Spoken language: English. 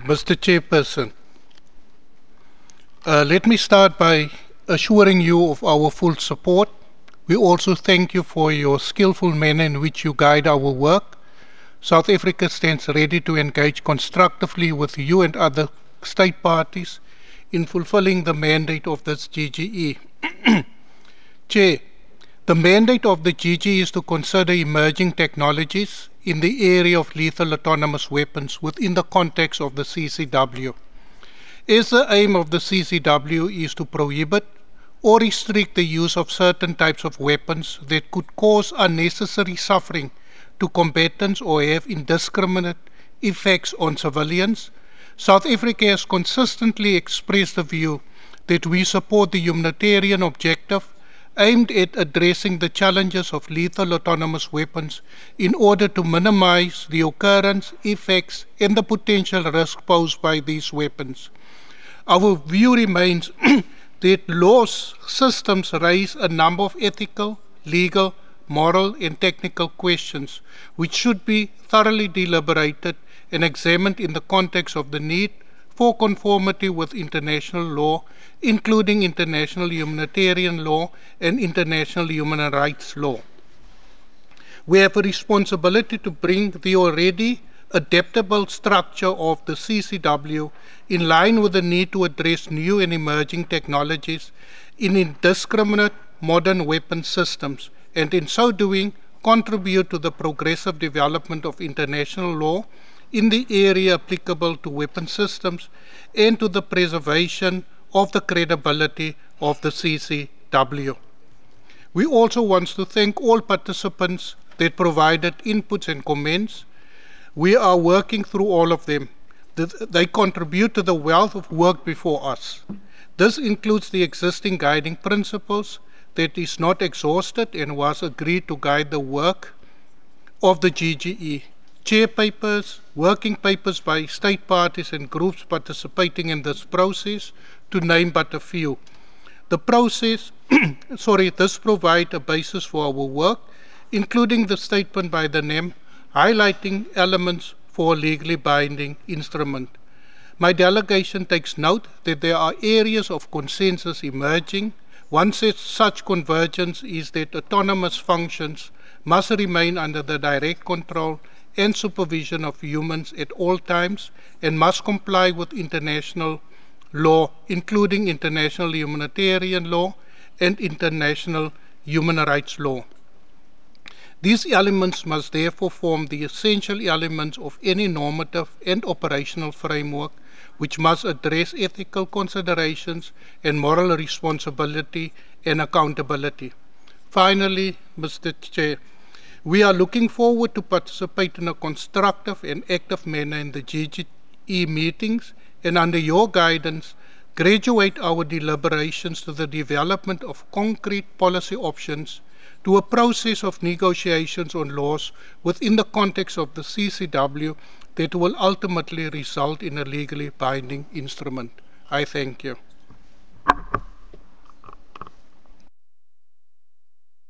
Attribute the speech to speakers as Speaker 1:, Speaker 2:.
Speaker 1: Mr. Chairperson, let me start by assuring you of our full support. We also thank you for your skillful manner in which you guide our work. South Africa stands ready to engage constructively with you and other state parties in fulfilling the mandate of this GGE. Chair, the mandate of the GGE is to consider emerging technologies in the area of lethal autonomous weapons within the context of the CCW. As the aim of the CCW is to prohibit or restrict the use of certain types of weapons that could cause unnecessary suffering to combatants or have indiscriminate effects on civilians, South Africa has consistently expressed the view that we support the humanitarian objective aimed at addressing the challenges of lethal autonomous weapons in order to minimize the occurrence, effects, and the potential risk posed by these weapons. Our view remains that law systems raise a number of ethical, legal, moral, and technical questions which should be thoroughly deliberated and examined in the context of the need for conformity with international law, including international humanitarian law and international human rights law. We have a responsibility to bring the already adaptable structure of the CCW in line with the need to address new and emerging technologies in indiscriminate modern weapon systems, and in so doing contribute to the progressive development of international law in the area applicable to weapon systems and to the preservation of the credibility of the CCW. We also want to thank all participants that provided inputs and comments. We are working through all of them. They contribute to the wealth of work before us. This includes the existing guiding principles that is not exhausted and was agreed to guide the work of the GGE. Chair papers, working papers by state parties and groups participating in this process, to name but a few. The process, this provides a basis for our work, including the statement by the NEM, highlighting elements for a legally binding instrument. My delegation takes note that there are areas of consensus emerging. One such convergence is that autonomous functions must remain under the direct control and supervision of humans at all times and must comply with international law, including international humanitarian law and international human rights law. These elements must therefore form the essential elements of any normative and operational framework which must address ethical considerations and moral responsibility and accountability. Finally, Mr. Chair, we are looking forward to participate in a constructive and active manner in the GGE meetings and under your guidance, graduate our deliberations to the development of concrete policy options to a process of negotiations on laws within the context of the CCW that will ultimately result in a legally binding instrument. I thank you.